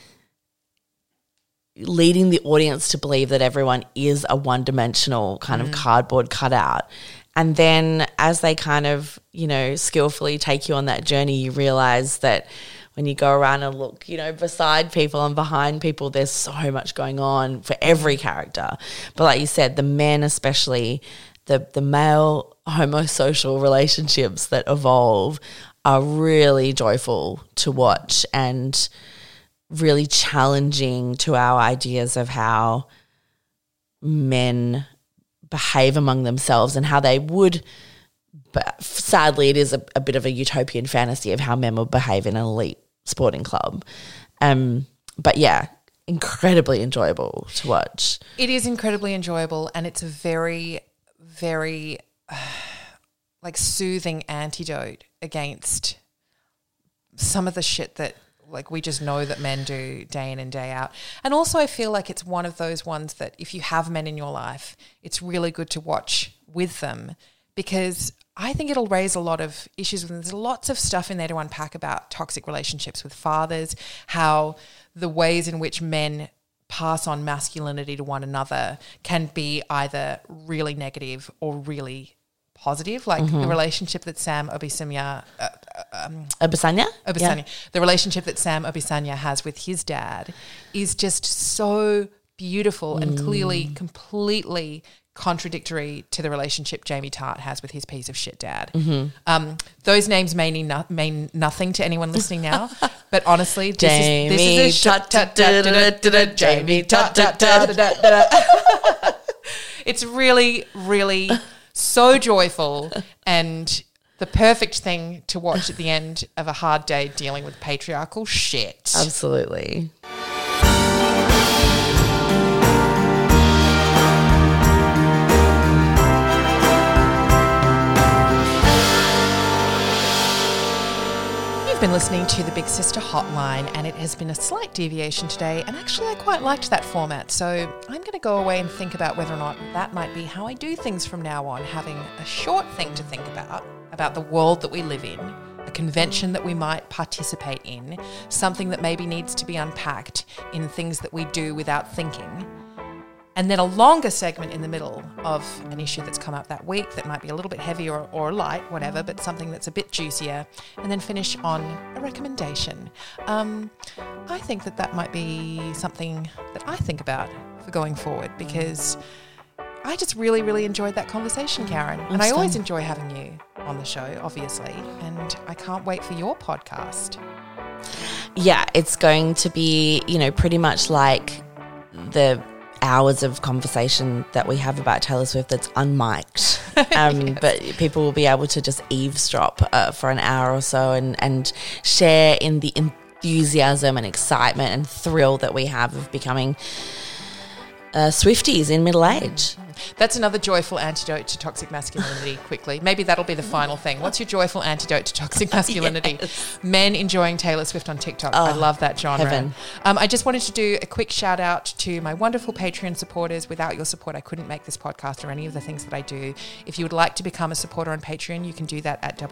leading the audience to believe that everyone is a one-dimensional kind of cardboard cutout. And then as they kind of, you know, skillfully take you on that journey, you realise that when you go around and look, you know, beside people and behind people, there's so much going on for every character. But like you said, the men especially, the male homosocial relationships that evolve are really joyful to watch and really challenging to our ideas of how men behave among themselves and how they would, but sadly it is a bit of a utopian fantasy of how men would behave in an elite sporting club. But yeah, incredibly enjoyable to watch. It is incredibly enjoyable, and it's a very, very like soothing antidote against some of the shit that like we just know that men do day in and day out. And also I feel like it's one of those ones that if you have men in your life, it's really good to watch with them, because I think it'll raise a lot of issues with them. There's lots of stuff in there to unpack about toxic relationships with fathers, how the ways in which men pass on masculinity to one another can be either really negative or really positive, like the relationship that Sam Obisanya, the relationship that Sam Obisanya has with his dad is just so beautiful and clearly completely contradictory to the relationship Jamie Tart has with his piece of shit dad. Those names may mean nothing to anyone listening now, but honestly, this is Jamie Tart. It's really, really so joyful and the perfect thing to watch at the end of a hard day dealing with patriarchal shit. Absolutely. You've been listening to the Big Sister Hotline, and it has been a slight deviation today, and actually I quite liked that format, so I'm going to go away and think about whether or not that might be how I do things from now on, having a short thing to think about the world that we live in, a convention that we might participate in, something that maybe needs to be unpacked in things that we do without thinking, and then a longer segment in the middle of an issue that's come up that week that might be a little bit heavy or light, whatever, but something that's a bit juicier, and then finish on a recommendation. I think that might be something that I think about for going forward, because I just really, really enjoyed that conversation, Karen. And I always enjoy having you on the show, obviously, and I can't wait for your podcast. Yeah, it's going to be, pretty much like the hours of conversation that we have about Taylor Swift that's unmiked. Yes. But people will be able to just eavesdrop for an hour or so and share in the enthusiasm and excitement and thrill that we have of becoming Swifties in middle age. That's another joyful antidote to toxic masculinity, quickly. Maybe that'll be the final thing. What's your joyful antidote to toxic masculinity? Yes. Men enjoying Taylor Swift on TikTok. I love that genre. Heaven. I just wanted to do a quick shout out to my wonderful Patreon supporters. Without your support, I couldn't make this podcast or any of the things that I do. If you would like to become a supporter on Patreon, you can do that at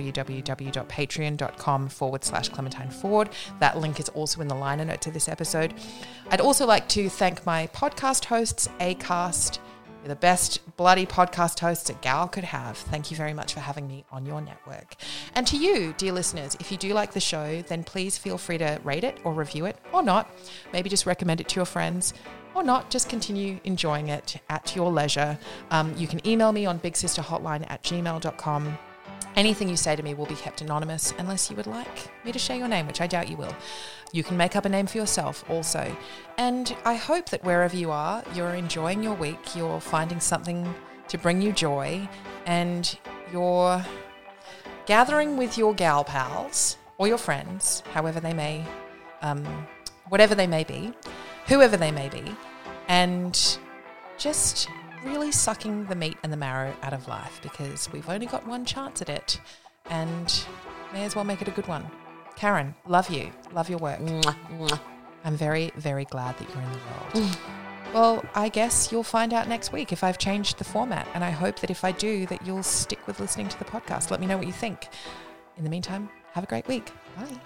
www.patreon.com/Clementine Ford. That link is also in the liner note to this episode. I'd also like to thank my podcast hosts, Acast. You're the best bloody podcast hosts a gal could have. Thank you very much for having me on your network. And to you, dear listeners, if you do like the show, then please feel free to rate it or review it, or not. Maybe just recommend it to your friends, or not. Just continue enjoying it at your leisure. You can email me on bigsisterhotline@gmail.com. Anything you say to me will be kept anonymous unless you would like me to share your name, which I doubt you will. You can make up a name for yourself also. And I hope that wherever you are, you're enjoying your week, you're finding something to bring you joy, and you're gathering with your gal pals or your friends, however they may, whatever they may be, whoever they may be, and just really sucking the meat and the marrow out of life, because we've only got one chance at it and may as well make it a good one. Karen, love you. Love your work. Mwah, mwah. I'm very, very glad that you're in the world. Well, I guess you'll find out next week if I've changed the format, and I hope that if I do, that you'll stick with listening to the podcast. Let me know what you think. In the meantime, have a great week. Bye.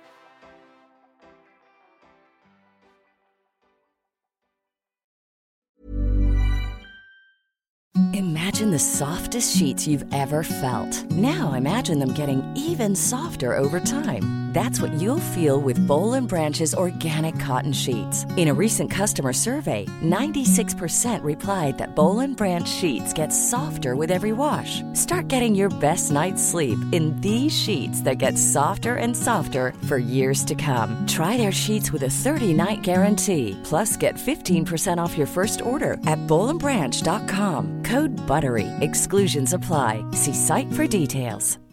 Imagine the softest sheets you've ever felt. Now imagine them getting even softer over time. That's what you'll feel with Boll & Branch's organic cotton sheets. In a recent customer survey, 96% replied that Boll & Branch sheets get softer with every wash. Start getting your best night's sleep in these sheets that get softer and softer for years to come. Try their sheets with a 30-night guarantee. Plus, get 15% off your first order at bollandbranch.com. Code BUTTERY. Exclusions apply. See site for details.